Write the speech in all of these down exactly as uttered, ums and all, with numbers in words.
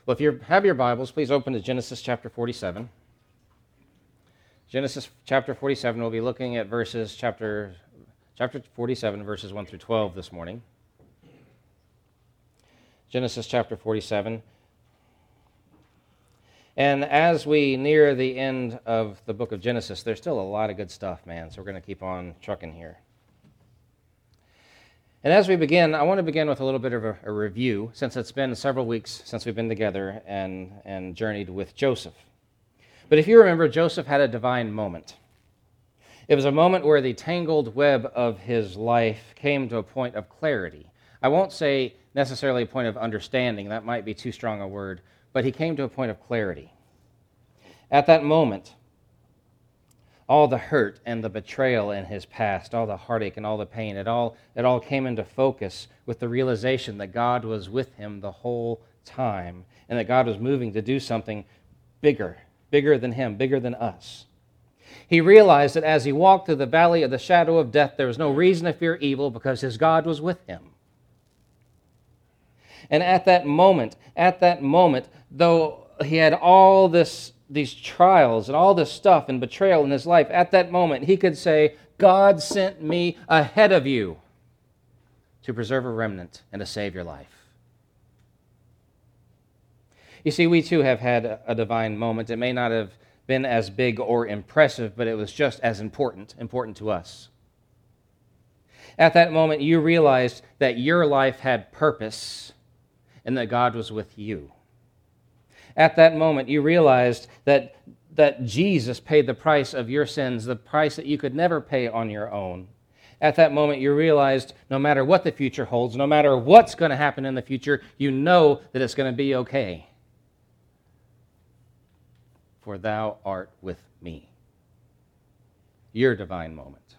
Well, if you have your Bibles, please open to Genesis chapter forty-seven. Genesis chapter forty-seven, we'll be looking at verses, chapter, chapter forty-seven, verses one through twelve this morning. Genesis chapter forty-seven. And as we near the end of the book of Genesis, there's still a lot of good stuff, man, so we're going to keep on trucking here. And as we begin, I want to begin with a little bit of a, a review, since it's been several weeks since we've been together and, and journeyed with Joseph. But if you remember, Joseph had a divine moment. It was a moment where the tangled web of his life came to a point of clarity. I won't say necessarily a point of understanding, that might be too strong a word, but he came to a point of clarity. At that moment, all the hurt and the betrayal in his past, all the heartache and all the pain, it all, it all came into focus with the realization that God was with him the whole time and that God was moving to do something bigger, bigger than him, bigger than us. He realized that as he walked through the valley of the shadow of death, there was no reason to fear evil because his God was with him. And at that moment, at that moment, though he had all this these trials and all this stuff and betrayal in his life, at that moment he could say, God sent me ahead of you to preserve a remnant and to save your life. You see, we too have had a divine moment. It may not have been as big or impressive, but it was just as important, important to us. At that moment, you realized that your life had purpose and that God was with you. At that moment, you realized that, that Jesus paid the price of your sins, the price that you could never pay on your own. At that moment, you realized no matter what the future holds, no matter what's going to happen in the future, you know that it's going to be okay. For thou art with me. Your divine moment.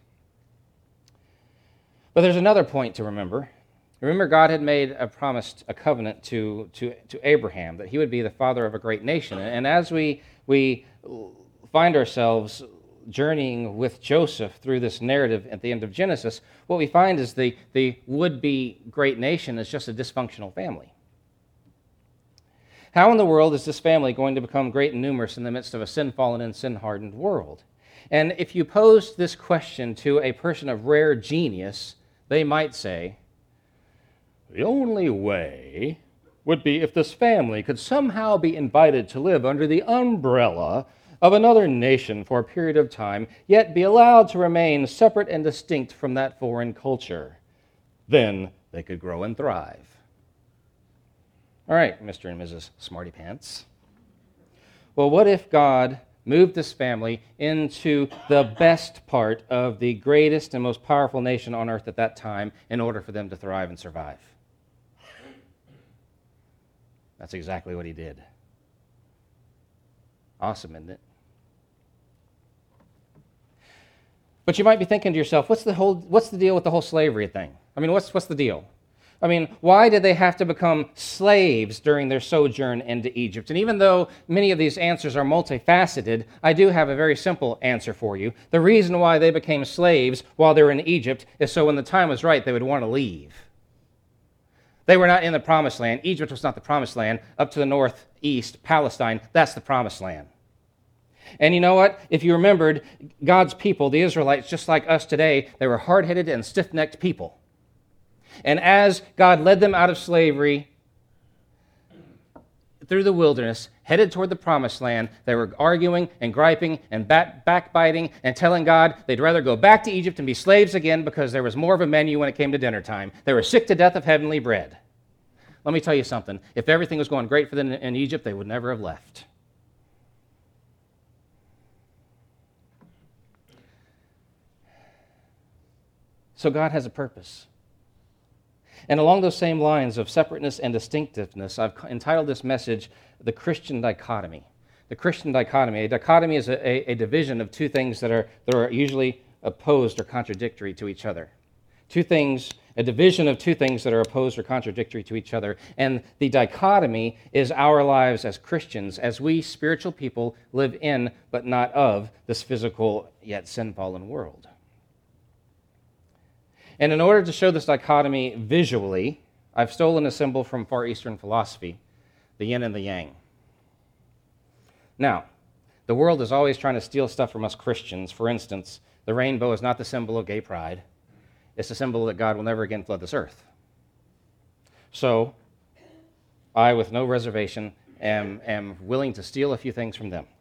But there's another point to remember. Remember, God had made a promise, a covenant to, to, to Abraham, that he would be the father of a great nation. And as we, we find ourselves journeying with Joseph through this narrative at the end of Genesis, what we find is the, the would-be great nation is just a dysfunctional family. How in the world is this family going to become great and numerous in the midst of a sin-fallen and sin-hardened world? And if you posed this question to a person of rare genius, they might say, the only way would be if this family could somehow be invited to live under the umbrella of another nation for a period of time, yet be allowed to remain separate and distinct from that foreign culture. Then they could grow and thrive. All right, Mister and Missus Smarty Pants. Well, what if God moved this family into the best part of the greatest and most powerful nation on earth at that time in order for them to thrive and survive? That's exactly what he did. Awesome, isn't it? But you might be thinking to yourself, what's the whole what's the deal with the whole slavery thing? I mean, what's what's the deal? I mean, why did they have to become slaves during their sojourn into Egypt? And even though many of these answers are multifaceted, I do have a very simple answer for you. The reason why they became slaves while they were in Egypt is so when the time was right, they would want to leave. They were not in the promised land. Egypt was not the promised land. Up to the northeast, Palestine, that's the promised land. And you know what? If you remembered, God's people, the Israelites, just like us today, they were hard-headed and stiff-necked people. And as God led them out of slavery through the wilderness, headed toward the promised land, they were arguing and griping and back, backbiting and telling God they'd rather go back to Egypt and be slaves again because there was more of a menu when it came to dinner time. They were sick to death of heavenly bread. Let me tell you something. If everything was going great for them in Egypt, they would never have left. So God has a purpose. And along those same lines of separateness and distinctiveness, I've entitled this message, The Christian Dichotomy. The Christian Dichotomy. A dichotomy is a, a, a division of two things that are, that are usually opposed or contradictory to each other. Two things, a division of two things that are opposed or contradictory to each other. And the dichotomy is our lives as Christians, as we spiritual people live in, but not of, this physical yet sin-fallen world. And in order to show this dichotomy visually, I've stolen a symbol from Far Eastern philosophy the yin and the yang. Now, the world is always trying to steal stuff from us Christians. For instance, the rainbow is not the symbol of gay pride. It's a symbol that God will never again flood this earth. So, I, with no reservation, am, am willing to steal a few things from them.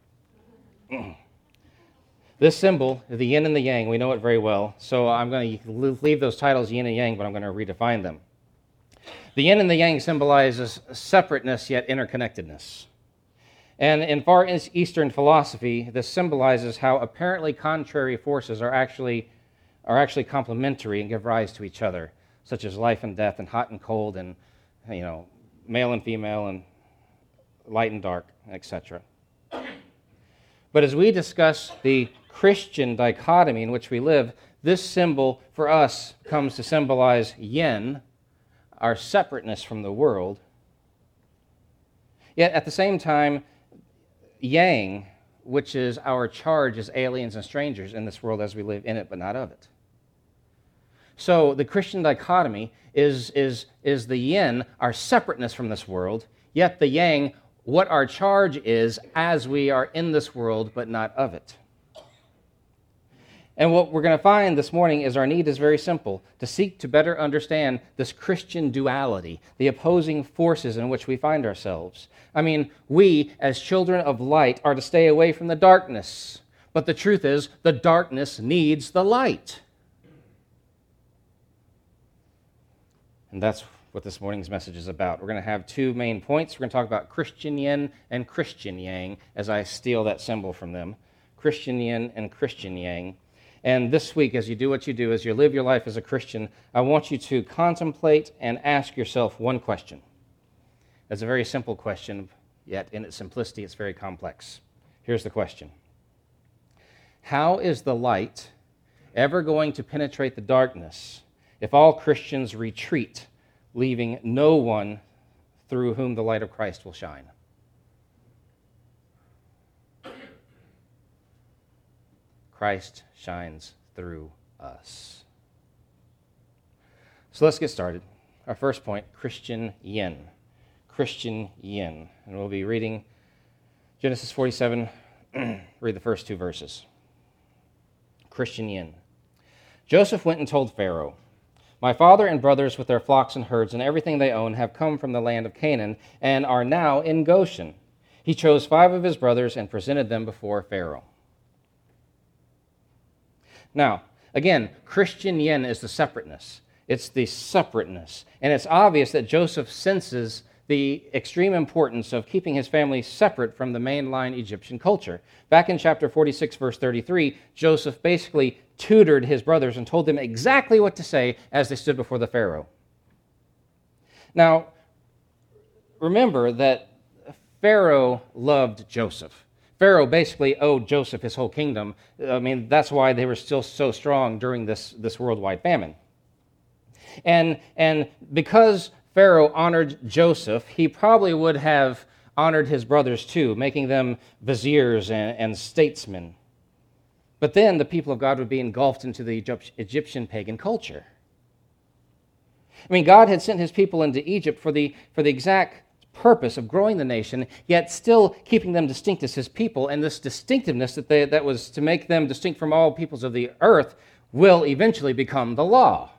This symbol, the yin and the yang, we know it very well, so I'm going to leave those titles yin and yang, but I'm going to redefine them. The yin and the yang symbolizes separateness yet interconnectedness. And in Far Eastern philosophy, this symbolizes how apparently contrary forces are actually, are actually complementary and give rise to each other, such as life and death and hot and cold and, you know, male and female and light and dark, et cetera. But as we discuss the Christian dichotomy in which we live, this symbol for us comes to symbolize yin, our separateness from the world. Yet at the same time, yang, which is our charge as aliens and strangers in this world as we live in it but not of it. So the Christian dichotomy is, is, is the yin, our separateness from this world, yet the yang, what our charge is as we are in this world but not of it. And what we're going to find this morning is our need is very simple, to seek to better understand this Christian duality, the opposing forces in which we find ourselves. I mean, we, as children of light, are to stay away from the darkness. But the truth is, the darkness needs the light. And that's what this morning's message is about. We're going to have two main points. We're going to talk about Christian yin and Christian yang, as I steal that symbol from them. Christian yin and Christian yang. And this week, as you do what you do, as you live your life as a Christian, I want you to contemplate and ask yourself one question. It's a very simple question, yet in its simplicity, it's very complex. Here's the question. How is the light ever going to penetrate the darkness if all Christians retreat, leaving no one through whom the light of Christ will shine? Christ shines through us. So let's get started. Our first point, Christian yin. Christian yin. And we'll be reading Genesis forty-seven, read the first two verses. Christian yin. Joseph went and told Pharaoh, "My father and brothers with their flocks and herds and everything they own have come from the land of Canaan and are now in Goshen." He chose five of his brothers and presented them before Pharaoh. Now, again, Christian yin is the separateness. It's the separateness. And it's obvious that Joseph senses the extreme importance of keeping his family separate from the mainline Egyptian culture. Back in chapter forty-six, verse thirty-three, Joseph basically tutored his brothers and told them exactly what to say as they stood before the Pharaoh. Now, remember that Pharaoh loved Joseph. Pharaoh basically owed Joseph his whole kingdom. I mean, that's why they were still so strong during this, this worldwide famine. And, and because Pharaoh honored Joseph, he probably would have honored his brothers too, making them viziers and, and statesmen. But then the people of God would be engulfed into the Egyptian pagan culture. I mean, God had sent his people into Egypt for the, for the exact purpose of growing the nation, yet still keeping them distinct as his people. And this distinctiveness that, they, that was to make them distinct from all peoples of the earth will eventually become the law.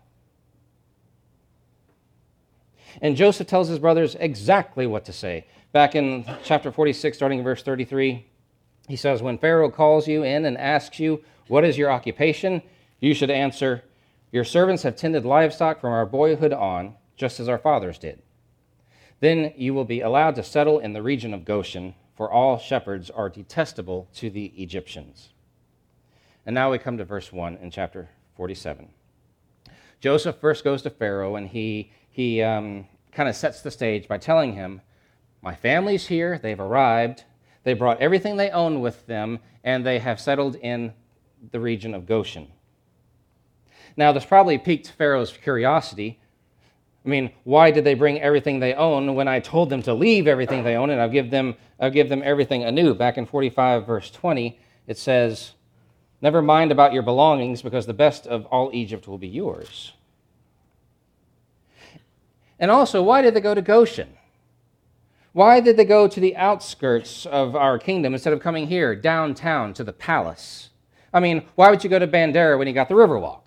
And Joseph tells his brothers exactly what to say. Back in chapter forty-six, starting in verse thirty-three, he says, "When Pharaoh calls you in and asks you, 'What is your occupation?' you should answer, 'Your servants have tended livestock from our boyhood on, just as our fathers did.' Then you will be allowed to settle in the region of Goshen, for all shepherds are detestable to the Egyptians." And now we come to verse one in chapter forty-seven. Joseph first goes to Pharaoh, and he, he um, kind of sets the stage by telling him, "My family's here, they've arrived, they brought everything they own with them, and they have settled in the region of Goshen." Now, this probably piqued Pharaoh's curiosity. I mean, why did they bring everything they own when I told them to leave everything they own and I'll give them, I'll give them everything anew? Back in forty-five, verse twenty, it says, "Never mind about your belongings, because the best of all Egypt will be yours." And also, why did they go to Goshen? Why did they go to the outskirts of our kingdom instead of coming here, downtown, to the palace? I mean, why would you go to Bandera when you got the Riverwalk?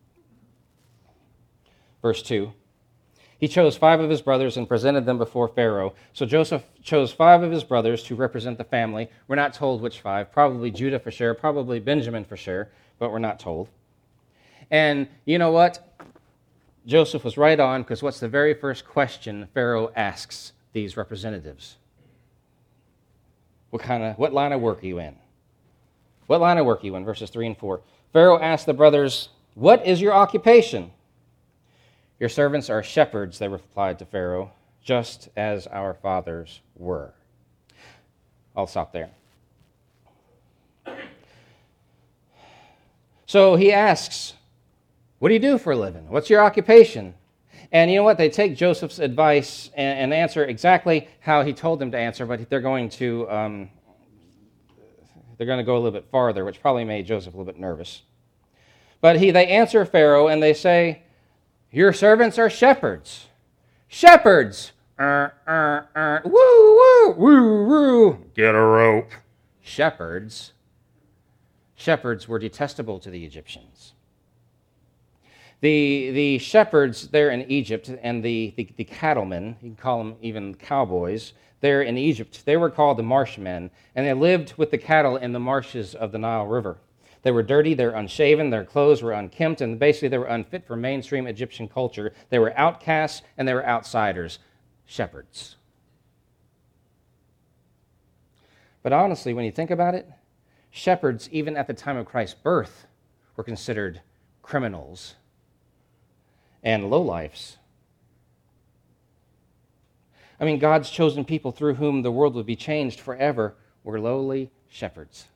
Verse two, he chose five of his brothers and presented them before Pharaoh. So Joseph chose five of his brothers to represent the family. We're not told which five. Probably Judah for sure, probably Benjamin for sure, but we're not told. And you know what? Joseph was right on, because what's the very first question Pharaoh asks these representatives? What kind of, what line of work are you in? What line of work are you in? Verses three and four. Pharaoh asked the brothers, "What is your occupation?" "Your servants are shepherds," they replied to Pharaoh, "just as our fathers were." I'll stop there. So he asks, what do you do for a living? What's your occupation? And you know what? They take Joseph's advice and, and answer exactly how he told them to answer, but they're going to um, they're going to go a little bit farther, which probably made Joseph a little bit nervous. But he they answer Pharaoh and they say, "Your servants are shepherds." Shepherds! Uh, uh, uh, woo, woo, woo, woo. Get a rope. Shepherds. Shepherds were detestable to the Egyptians. The, the shepherds there in Egypt and the, the, the cattlemen, you can call them even cowboys, there in Egypt, they were called the marshmen, and they lived with the cattle in the marshes of the Nile River. They were dirty, they were unshaven, their clothes were unkempt, and basically they were unfit for mainstream Egyptian culture. They were outcasts and they were outsiders. Shepherds. But honestly, when you think about it, shepherds, even at the time of Christ's birth, were considered criminals and lowlifes. I mean, God's chosen people through whom the world would be changed forever were lowly shepherds.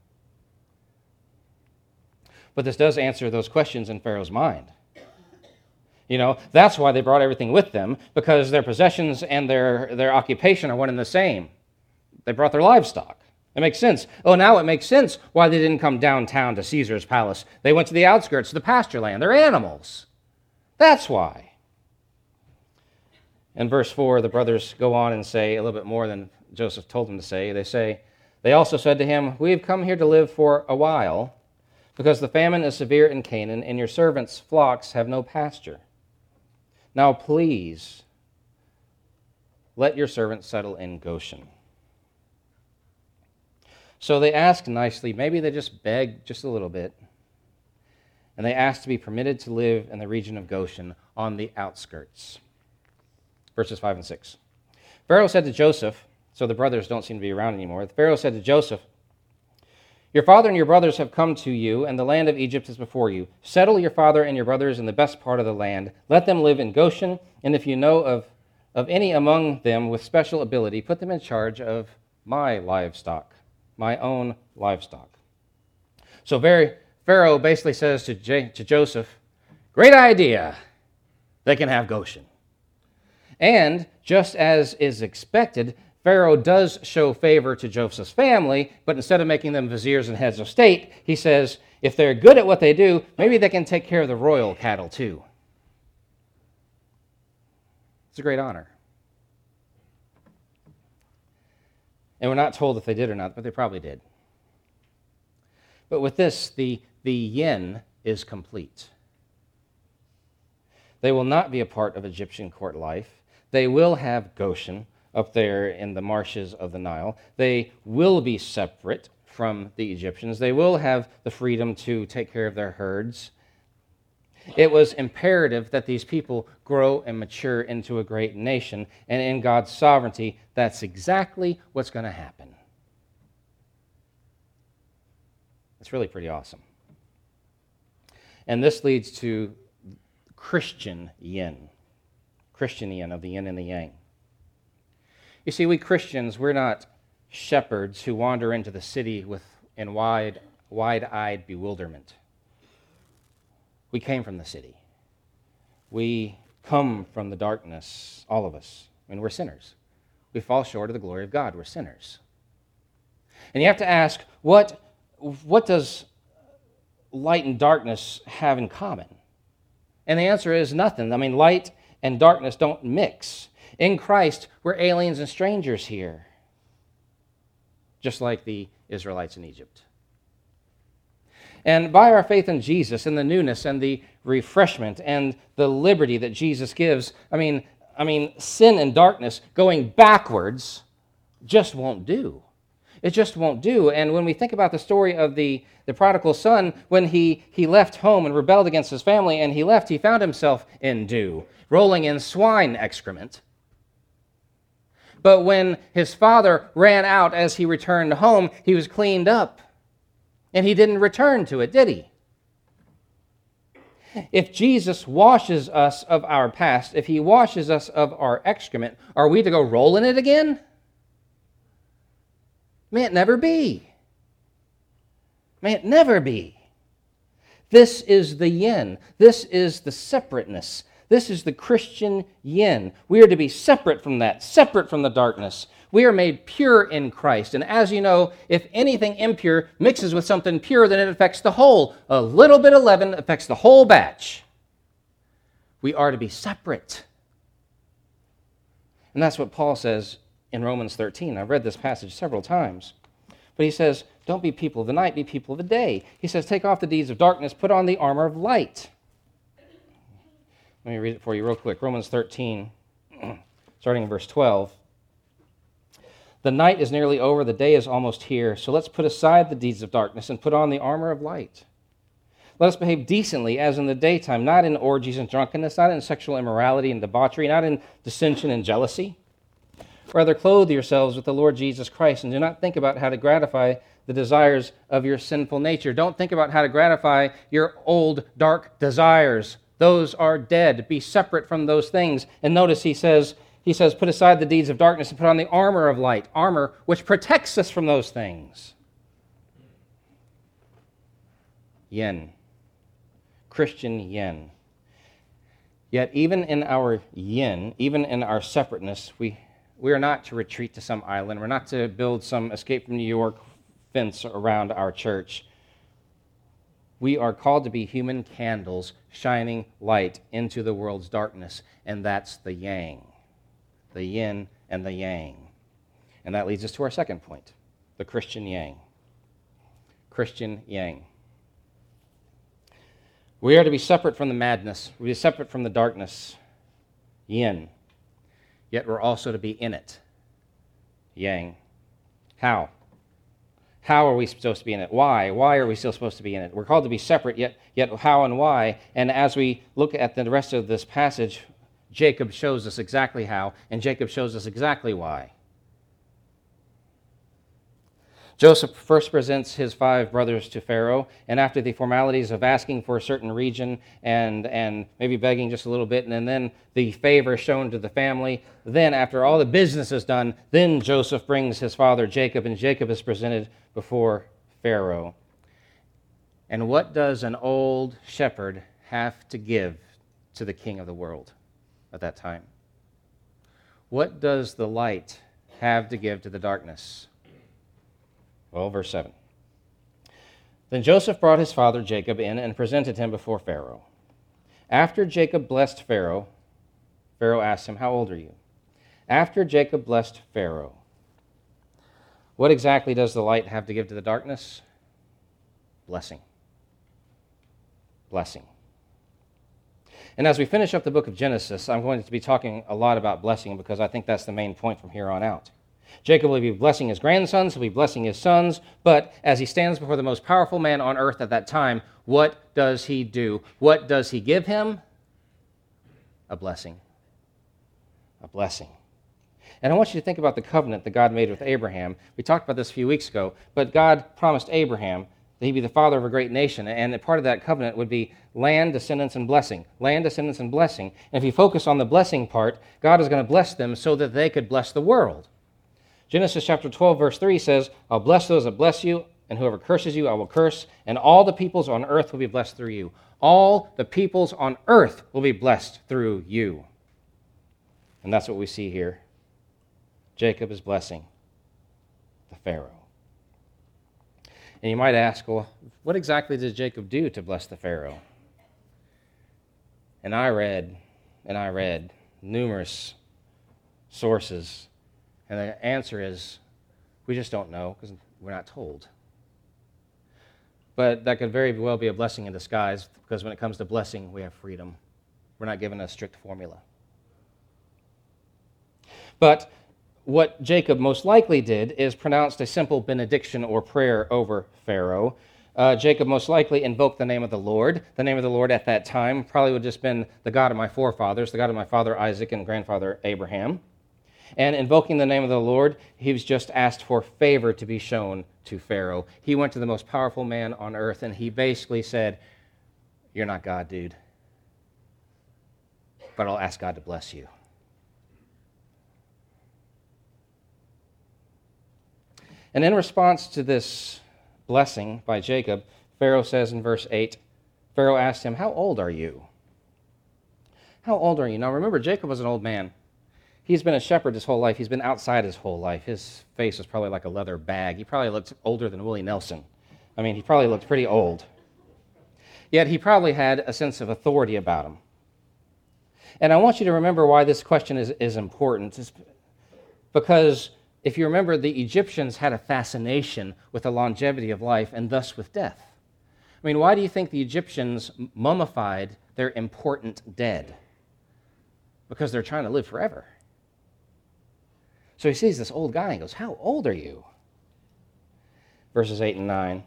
But this does answer those questions in Pharaoh's mind. You know, that's why they brought everything with them, because their possessions and their, their occupation are one and the same. They brought their livestock. It makes sense. Oh, now it makes sense why they didn't come downtown to Caesar's palace. They went to the outskirts, the pasture land. They're animals. That's why. In verse four, the brothers go on and say a little bit more than Joseph told them to say. They say, they also said to him, "We have come here to live for a while, because the famine is severe in Canaan, and your servants' flocks have no pasture. Now please, let your servants settle in Goshen." So they ask nicely, maybe they just beg just a little bit, and they ask to be permitted to live in the region of Goshen on the outskirts. Verses five and six. Pharaoh said to Joseph, so the brothers don't seem to be around anymore. Pharaoh said to Joseph, "Your father and your brothers have come to you, and the land of Egypt is before you. Settle your father and your brothers in the best part of the land. Let them live in Goshen, and if you know of, of any among them with special ability, put them in charge of my livestock, my own livestock." So very, Pharaoh basically says to, J, to Joseph, great idea. They can have Goshen. And just as is expected, Pharaoh does show favor to Joseph's family, but instead of making them viziers and heads of state, he says, if they're good at what they do, maybe they can take care of the royal cattle too. It's a great honor. And we're not told if they did or not, but they probably did. But with this, the, the yin is complete. They will not be a part of Egyptian court life. They will have Goshen up there in the marshes of the Nile. They will be separate from the Egyptians. They will have the freedom to take care of their herds. It was imperative that these people grow and mature into a great nation, and in God's sovereignty, that's exactly what's going to happen. It's really pretty awesome. And this leads to Christian yin. Christian yin of the yin and the yang. You see, we Christians, we're not shepherds who wander into the city with in wide, wide-eyed bewilderment. We came from the city. We come from the darkness, all of us. I mean, we're sinners. We fall short of the glory of God. We're sinners. And you have to ask, what, what does light and darkness have in common? And the answer is nothing. I mean, light and darkness don't mix. In Christ, we're aliens and strangers here, just like the Israelites in Egypt. And by our faith in Jesus and the newness and the refreshment and the liberty that Jesus gives, I mean, I mean, sin and darkness going backwards just won't do. It just won't do. And when we think about the story of the, the prodigal son, when he, he left home and rebelled against his family and he left, he found himself in dew, rolling in swine excrement. But when his father ran out as he returned home, he was cleaned up. And he didn't return to it, did he? If Jesus washes us of our past, if he washes us of our excrement, are we to go roll in it again? May it never be. May it never be. This is the yin. This is the separateness. This is the Christian yin. We are to be separate from that, separate from the darkness. We are made pure in Christ. And as you know, if anything impure mixes with something pure, then it affects the whole. A little bit of leaven affects the whole batch. We are to be separate. And that's what Paul says in Romans thirteen. I've read this passage several times. But he says, don't be people of the night, be people of the day. He says, take off the deeds of darkness, put on the armor of light. Let me read it for you real quick. Romans thirteen, starting in verse twelve. The night is nearly over, the day is almost here, so let's put aside the deeds of darkness and put on the armor of light. Let us behave decently as in the daytime, not in orgies and drunkenness, not in sexual immorality and debauchery, not in dissension and jealousy. Rather, clothe yourselves with the Lord Jesus Christ, and do not think about how to gratify the desires of your sinful nature. Don't think about how to gratify your old, dark desires. Those are dead. Be separate from those things. And notice he says, he says, put aside the deeds of darkness and put on the armor of light, armor which protects us from those things. Yin. Christian yin. Yet even in our yin, even in our separateness, we, we are not to retreat to some island. We're not to build some escape from New York fence around our church. We are called to be human candles shining light into the world's darkness, and that's the yang, the yin and the yang. And that leads us to our second point, the Christian yang. Christian yang. We are to be separate from the madness. We are separate from the darkness, yin. Yet we're also to be in it, yang. How? How are we supposed to be in it? Why? Why are we still supposed to be in it? We're called to be separate, yet, yet how and why? And as we look at the rest of this passage, Jacob shows us exactly how, and Jacob shows us exactly why. Joseph first presents his five brothers to Pharaoh, and after the formalities of asking for a certain region and, and maybe begging just a little bit, and then the favor shown to the family, then after all the business is done, then Joseph brings his father Jacob, and Jacob is presented before Pharaoh. And what does an old shepherd have to give to the king of the world at that time? What does the light have to give to the darkness? Well, verse seven. Then Joseph brought his father Jacob in and presented him before Pharaoh. After Jacob blessed Pharaoh, Pharaoh asked him, how old are you? After Jacob blessed Pharaoh, what exactly does the light have to give to the darkness? Blessing. Blessing. And as we finish up the book of Genesis, I'm going to be talking a lot about blessing because I think that's the main point from here on out. Jacob will be blessing his grandsons, he'll be blessing his sons, but as he stands before the most powerful man on earth at that time, what does he do? What does he give him? A blessing. A blessing. And I want you to think about the covenant that God made with Abraham. We talked about this a few weeks ago, but God promised Abraham that he'd be the father of a great nation, and part of that covenant would be land, descendants, and blessing. Land, descendants, and blessing. And if you focus on the blessing part, God is going to bless them so that they could bless the world. Genesis chapter twelve, verse three says, I'll bless those that bless you, and whoever curses you, I will curse, and all the peoples on earth will be blessed through you. All the peoples on earth will be blessed through you. And that's what we see here. Jacob is blessing the Pharaoh. And you might ask, well, what exactly did Jacob do to bless the Pharaoh? And I read, and I read numerous sources? And the answer is, we just don't know because we're not told. But that could very well be a blessing in disguise, because when it comes to blessing, we have freedom. We're not given a strict formula. But what Jacob most likely did is pronounced a simple benediction or prayer over Pharaoh. Uh, Jacob most likely invoked the name of the Lord. The name of the Lord at that time probably would have just been the God of my forefathers, the God of my father Isaac and grandfather Abraham. And invoking the name of the Lord, he was just asked for favor to be shown to Pharaoh. He went to the most powerful man on earth, and he basically said, "You're not God, dude, but I'll ask God to bless you." And in response to this blessing by Jacob, Pharaoh says in verse eight, Pharaoh asked him, "How old are you?" How old are you? Now remember, Jacob was an old man. He's been a shepherd his whole life. He's been outside his whole life. His face was probably like a leather bag. He probably looked older than Willie Nelson. I mean, he probably looked pretty old. Yet he probably had a sense of authority about him. And I want you to remember why this question is, is important. It's because if you remember, the Egyptians had a fascination with the longevity of life and thus with death. I mean, why do you think the Egyptians mummified their important dead? Because they're trying to live forever. So he sees this old guy and goes, "How old are you?" Verses eight and nine.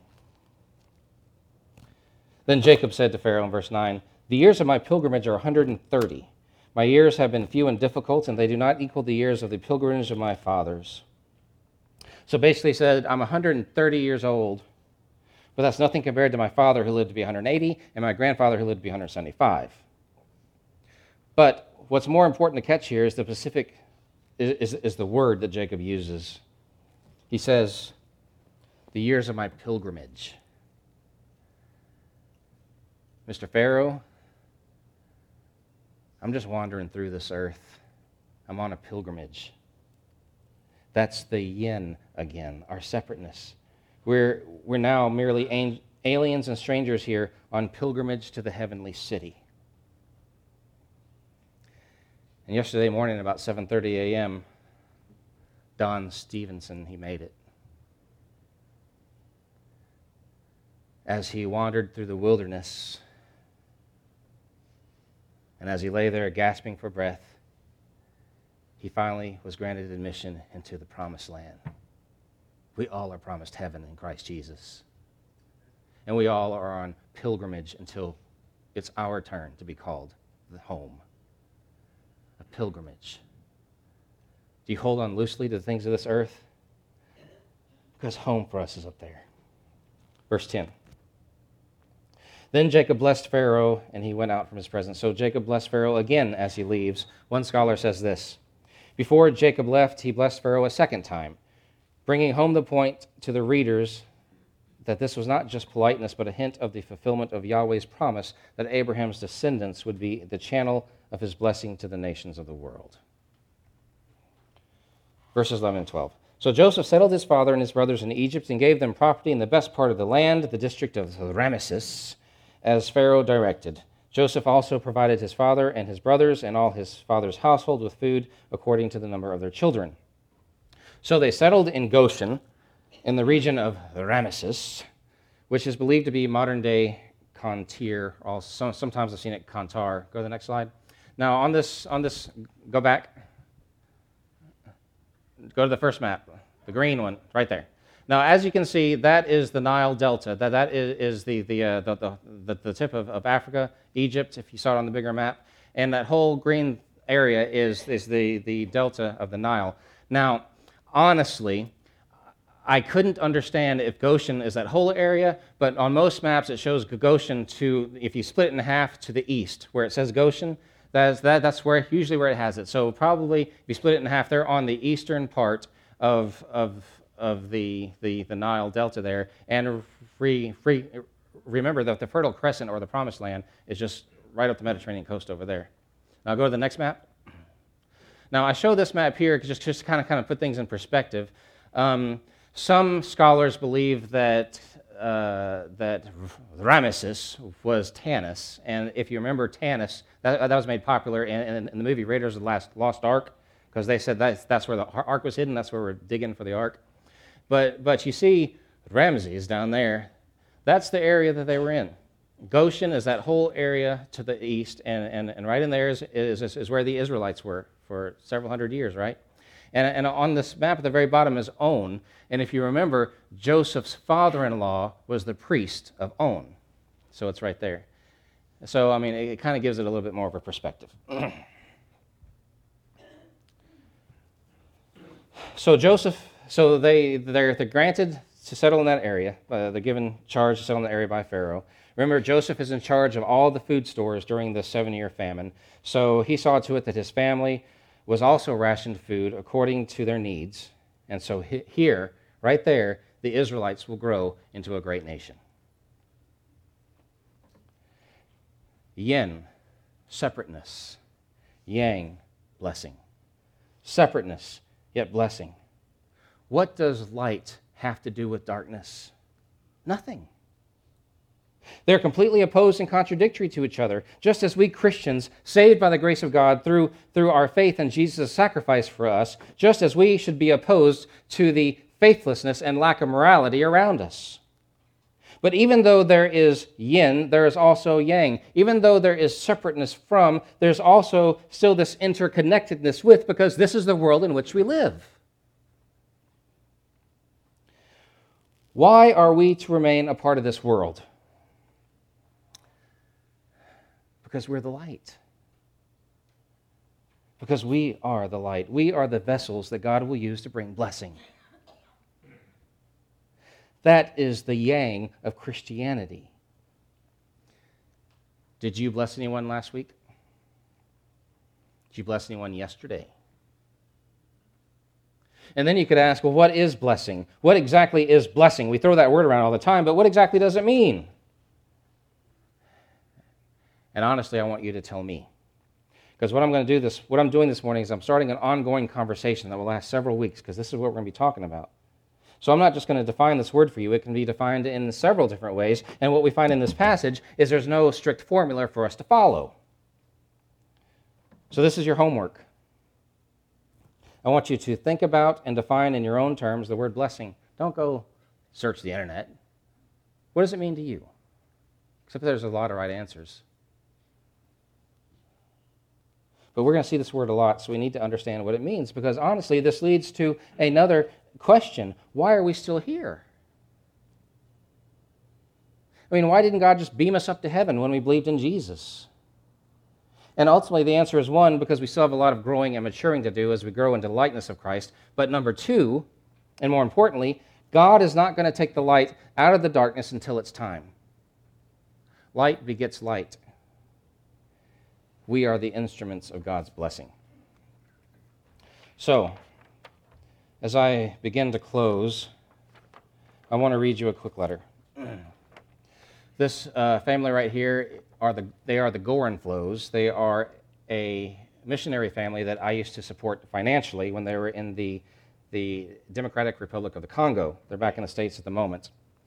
Then Jacob said to Pharaoh in verse nine, "The years of my pilgrimage are one hundred thirty. My years have been few and difficult, and they do not equal the years of the pilgrimage of my fathers." So basically he said, I'm one hundred thirty years old, but that's nothing compared to my father who lived to be one hundred eighty and my grandfather who lived to be one hundred seventy-five. But what's more important to catch here is the specific, is, is, is the word that Jacob uses. He says, the years of my pilgrimage. Mister Pharaoh, I'm just wandering through this earth. I'm on a pilgrimage. That's the yin again, our separateness. We're, we're now merely an, aliens and strangers here on pilgrimage to the heavenly city. And yesterday morning, about seven thirty a.m., Don Stevenson, he made it. As he wandered through the wilderness, and as he lay there gasping for breath, he finally was granted admission into the promised land. We all are promised heaven in Christ Jesus. And we all are on pilgrimage until it's our turn to be called the home. A pilgrimage. Do you hold on loosely to the things of this earth? Because home for us is up there. Verse ten. Then Jacob blessed Pharaoh, and he went out from his presence. So Jacob blessed Pharaoh again as he leaves. One scholar says this: before Jacob left, he blessed Pharaoh a second time, bringing home the point to the readers that this was not just politeness, but a hint of the fulfillment of Yahweh's promise that Abraham's descendants would be the channel of his blessing to the nations of the world. Verses eleven and twelve. So Joseph settled his father and his brothers in Egypt and gave them property in the best part of the land, the district of Ramesses, as Pharaoh directed. Joseph also provided his father and his brothers and all his father's household with food according to the number of their children. So they settled in Goshen, in the region of Ramesses, which is believed to be modern-day Kontir. Also, sometimes I've seen it Kontar. Go to the next slide. Now, on this, on this, go back. Go to the first map, the green one, right there. Now, as you can see, that is the Nile Delta. That, that is, is the, the, uh, the, the, the tip of, of Africa, Egypt, if you saw it on the bigger map. And that whole green area is, is the, the delta of the Nile. Now, honestly, I couldn't understand if Goshen is that whole area, but on most maps it shows Goshen to, if you split it in half, to the east, where it says Goshen. That's, that, that's where usually where it has it. So probably if you split it in half, they're on the eastern part of of of the the, the Nile Delta there. And re, re, remember that the Fertile Crescent, or the Promised Land, is just right up the Mediterranean coast over there. Now go to the next map. Now I show this map here just just to kind of kind of put things in perspective. Um, some scholars believe that uh, that Ramesses was Tanis, and if you remember Tanis, that, that was made popular in, in, in the movie Raiders of the Last Lost Ark. because they said that's, that's where the ark was hidden, that's where we're digging for the ark. But, but you see Ramses down there, that's the area that they were in. Goshen is that whole area to the east, and, and, and right in there is, is, is where the Israelites were for several hundred years, right? And, and on this map at the very bottom is On, and if you remember, Joseph's father-in-law was the priest of On. So it's right there. So, I mean, it, it kind of gives it a little bit more of a perspective. So Joseph, so they, they're, they're granted to settle in that area. Uh, they're given charge to settle in that area by Pharaoh. Remember, Joseph is in charge of all the food stores during the seven-year famine. So he saw to it that his family was also rationed food according to their needs. And so he, here, right there, the Israelites will grow into a great nation. Yin, separateness. Yang, blessing. Separateness, yet blessing. What does light have to do with darkness? Nothing. They're completely opposed and contradictory to each other, just as we Christians, saved by the grace of God through, through our faith in Jesus' sacrifice for us, just as we should be opposed to the faithlessness and lack of morality around us. But even though there is yin, there is also yang. Even though there is separateness from, there's also still this interconnectedness with, because this is the world in which we live. Why are we to remain a part of this world? Because we're the light. Because we are the light. We are the vessels that God will use to bring blessing. That is the yang of Christianity. Did you bless anyone last week? Did you bless anyone yesterday? And then you could ask, well, what is blessing? What exactly is blessing? We throw that word around all the time, but what exactly does it mean? And honestly, I want you to tell me. Because what I'm going to do this, what I'm doing this morning is I'm starting an ongoing conversation that will last several weeks, because this is what we're going to be talking about. So I'm not just going to define this word for you. It can be defined in several different ways. And what we find in this passage is there's no strict formula for us to follow. So this is your homework. I want you to think about and define in your own terms the word blessing. Don't go search the internet. What does it mean to you? Except there's a lot of right answers. But we're going to see this word a lot, so we need to understand what it means, because honestly, this leads to another question. Why are we still here? I mean, why didn't God just beam us up to heaven when we believed in Jesus? And ultimately, the answer is one, because we still have a lot of growing and maturing to do as we grow into the likeness of Christ. But number two, and more importantly, God is not going to take the light out of the darkness until it's time. Light begets light. We are the instruments of God's blessing. So, as I begin to close, I want to read you a quick letter. This uh, family right here, are the they are the Gorenflos. They are a missionary family that I used to support financially when they were in the, the Democratic Republic of the Congo. They're back in the States at the moment.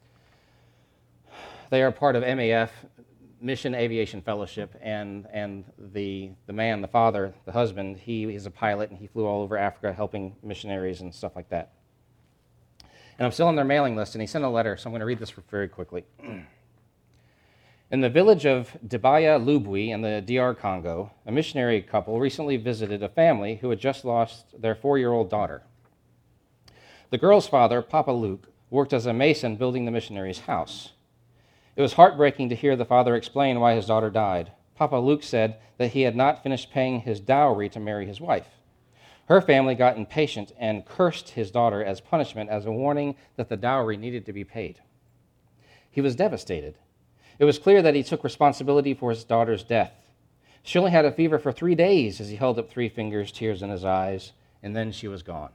They are part of M A F, Mission Aviation Fellowship, and and the the man, the father, the husband, he is a pilot, and he flew all over Africa helping missionaries and stuff like that. And I'm still on their mailing list, and he sent a letter, so I'm going to read this very quickly. In the village of Debaya Lubwi in the D R Congo, a missionary couple recently visited a family who had just lost their four-year-old daughter. The girl's father, Papa Luke, worked as a mason building the missionary's house. It was heartbreaking to hear the father explain why his daughter died. Papa Luke said that he had not finished paying his dowry to marry his wife. Her family got impatient and cursed his daughter as punishment, as a warning that the dowry needed to be paid. He was devastated. It was clear that he took responsibility for his daughter's death. She only had a fever for three days as he held up three fingers, tears in his eyes, and then she was gone.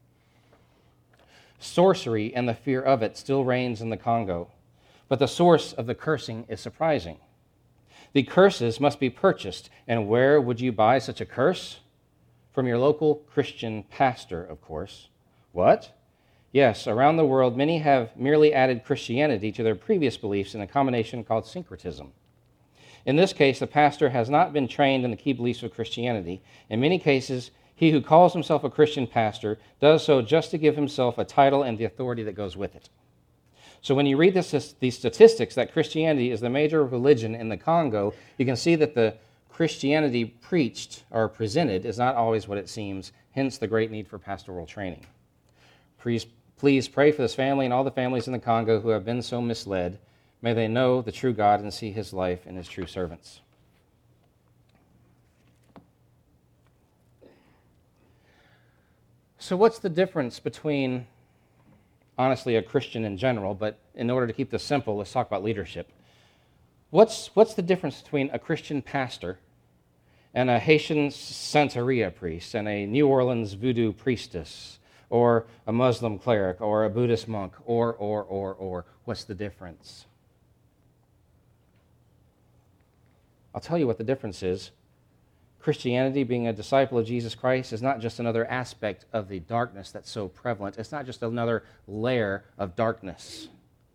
Sorcery and the fear of it still reigns in the Congo. But the source of the cursing is surprising. The curses must be purchased, and where would you buy such a curse? From your local Christian pastor, of course. What? Yes, around the world, many have merely added Christianity to their previous beliefs in a combination called syncretism. In this case, the pastor has not been trained in the key beliefs of Christianity. In many cases, he He who calls himself a Christian pastor does so just to give himself a title and the authority that goes with it. So when you read this, these statistics that Christianity is the major religion in the Congo, you can see that the Christianity preached or presented is not always what it seems, hence the great need for pastoral training. Please, please pray for this family and all the families in the Congo who have been so misled. May they know the true God and see his life and his true servants. So what's the difference between, honestly, a Christian in general, but in order to keep this simple, let's talk about leadership. What's, what's the difference between a Christian pastor and a Haitian Santeria priest and a New Orleans voodoo priestess or a Muslim cleric or a Buddhist monk or, or, or, or? What's the difference? I'll tell you what the difference is. Christianity, being a disciple of Jesus Christ, is not just another aspect of the darkness that's so prevalent. It's not just another layer of darkness.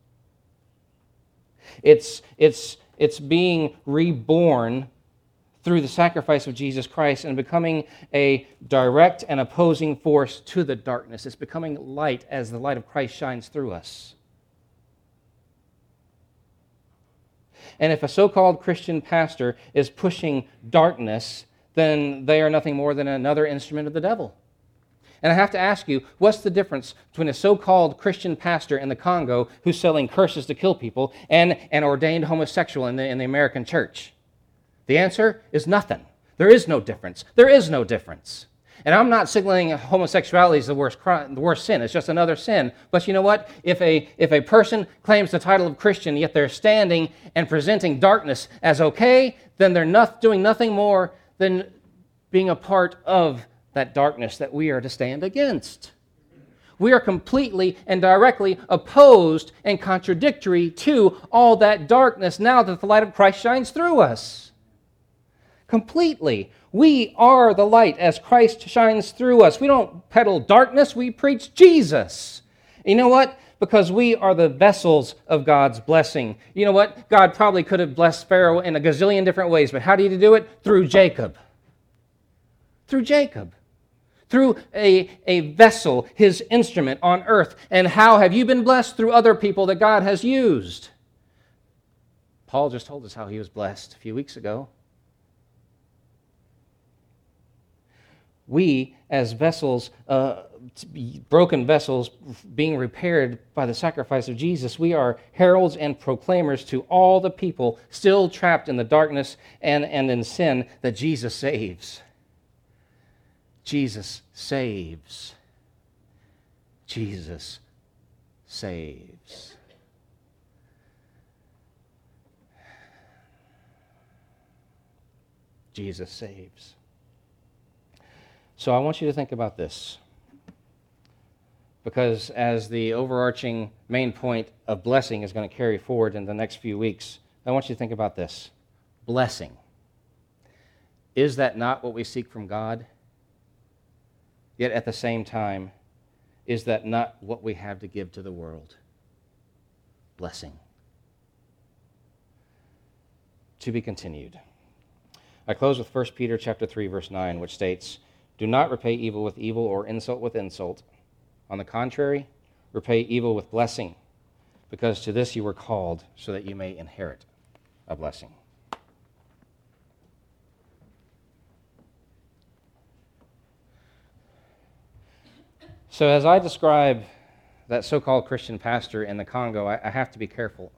It's, it's, it's being reborn through the sacrifice of Jesus Christ and becoming a direct and opposing force to the darkness. It's becoming light as the light of Christ shines through us. And if a so-called Christian pastor is pushing darkness, then they are nothing more than another instrument of the devil. And I have to ask you, what's the difference between a so-called Christian pastor in the Congo who's selling curses to kill people and an ordained homosexual in the, in the American church? The answer is nothing. There is no difference. There is no difference. And I'm not signaling homosexuality as the worst crime, the worst sin. It's just another sin. But you know what? If a, if a person claims the title of Christian, yet they're standing and presenting darkness as okay, then they're not doing nothing more than being a part of that darkness that we are to stand against. We are completely and directly opposed and contradictory to all that darkness now that the light of Christ shines through us. Completely. We are the light as Christ shines through us. We don't peddle darkness, we preach Jesus. You know what? Because we are the vessels of God's blessing. You know what? God probably could have blessed Pharaoh in a gazillion different ways, but how did he do it? Through Jacob. Through Jacob. Through a, a vessel, his instrument on earth. And how have you been blessed? Through other people that God has used. Paul just told us how he was blessed a few weeks ago. We, as vessels, uh, broken vessels being repaired by the sacrifice of Jesus, we are heralds and proclaimers to all the people still trapped in the darkness and, and in sin that Jesus saves. Jesus saves. Jesus saves. Jesus saves. So I want you to think about this, because as the overarching main point of blessing is going to carry forward in the next few weeks, I want you to think about this. Blessing. Is that not what we seek from God? Yet at the same time, is that not what we have to give to the world? Blessing. To be continued. I close with First Peter chapter three, verse nine, which states, "Do not repay evil with evil or insult with insult. On the contrary, repay evil with blessing, because to this you were called, so that you may inherit a blessing." So as I describe that so-called Christian pastor in the Congo, I, I have to be careful.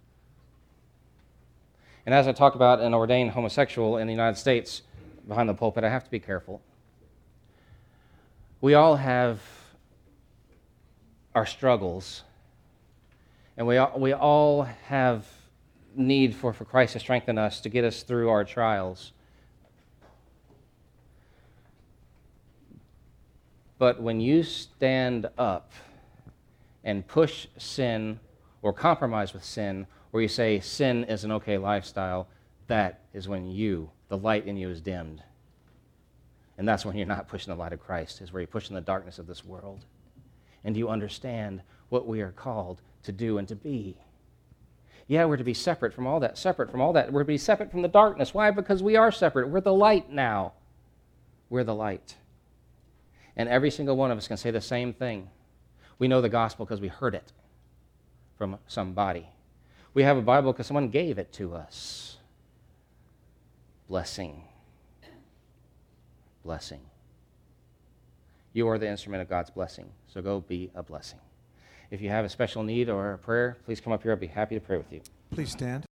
And as I talk about an ordained homosexual in the United States behind the pulpit, I have to be careful. We all have our struggles, and we all, we all have need for, for Christ to strengthen us, to get us through our trials. But when you stand up and push sin or compromise with sin, or you say sin is an okay lifestyle, that is when you, the light in you is dimmed. And that's when you're not pushing the light of Christ, is where you're pushing the darkness of this world. And you understand what we are called to do and to be. Yeah, we're to be separate from all that, separate from all that. We're to be separate from the darkness. Why? Because we are separate. We're the light now. We're the light. And every single one of us can say the same thing. We know the gospel because we heard it from somebody. We have a Bible because someone gave it to us. Blessing. Blessing. You are the instrument of God's blessing, so go be a blessing. If you have a special need or a prayer, please come up here. I'll be happy to pray with you. Please stand.